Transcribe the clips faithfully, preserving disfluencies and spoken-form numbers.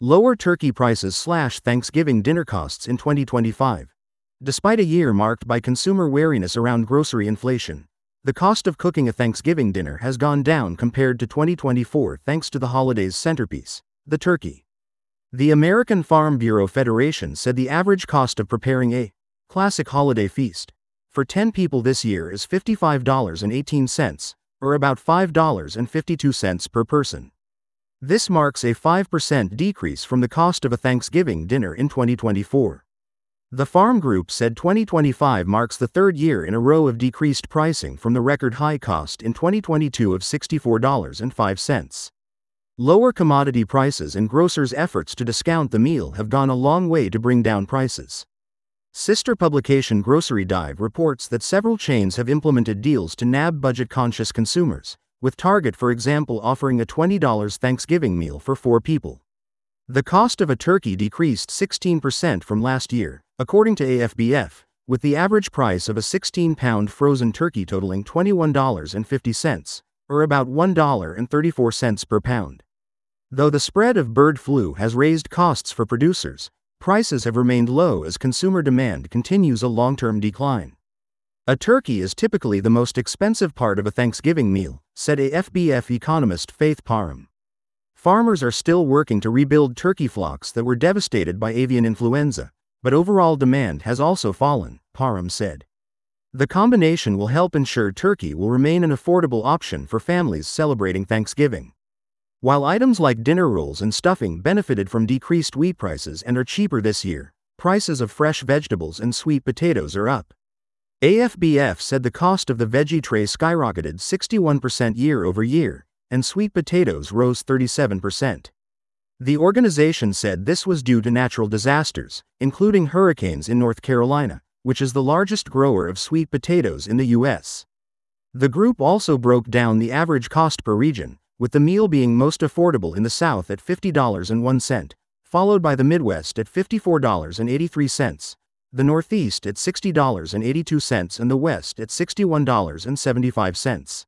Lower turkey prices slash Thanksgiving dinner costs in twenty twenty-five. Despite a year marked by consumer wariness around grocery inflation, the cost of cooking a Thanksgiving dinner has gone down compared to twenty twenty-four thanks to the holiday's centerpiece, the turkey. The American Farm Bureau Federation said the average cost of preparing a classic holiday feast for ten people this year is fifty-five dollars and eighteen cents, or about five dollars and fifty-two cents per person. This marks a five percent decrease from the cost of a Thanksgiving dinner in twenty twenty-four. The Farm Group said twenty twenty-five marks the third year in a row of decreased pricing from the record high cost in twenty twenty-two of sixty-four dollars and five cents. Lower commodity prices and grocers' efforts to discount the meal have gone a long way to bring down prices. Sister publication Grocery Dive reports that several chains have implemented deals to nab budget-conscious consumers, with Target, for example, offering a twenty dollar Thanksgiving meal for four people. The cost of a turkey decreased sixteen percent from last year, according to A F B F, with the average price of a sixteen pound frozen turkey totaling twenty-one dollars and fifty cents, or about one dollar and thirty-four cents per pound. Though the spread of bird flu has raised costs for producers, prices have remained low as consumer demand continues a long-term decline. A turkey is typically the most expensive part of a Thanksgiving meal, said A F B F economist Faith Parham. Farmers are still working to rebuild turkey flocks that were devastated by avian influenza, but overall demand has also fallen, Parham said. The combination will help ensure turkey will remain an affordable option for families celebrating Thanksgiving. While items like dinner rolls and stuffing benefited from decreased wheat prices and are cheaper this year, prices of fresh vegetables and sweet potatoes are up. A F B F said the cost of the veggie tray skyrocketed sixty-one percent year over year, and sweet potatoes rose thirty-seven percent. The organization said this was due to natural disasters, including hurricanes in North Carolina, which is the largest grower of sweet potatoes in the U S. The group also broke down the average cost per region, with the meal being most affordable in the South at fifty dollars and one cent, followed by the Midwest at fifty-four dollars and eighty-three cents, the Northeast at sixty dollars and eighty-two cents, and the West at sixty-one dollars and seventy-five cents.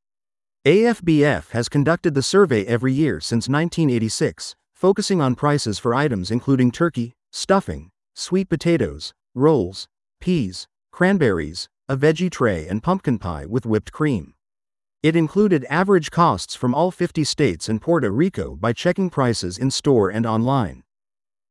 A F B F has conducted the survey every year since nineteen eighty-six, focusing on prices for items including turkey, stuffing, sweet potatoes, rolls, peas, cranberries, a veggie tray, and pumpkin pie with whipped cream. It included average costs from all fifty states and Puerto Rico by checking prices in store and online.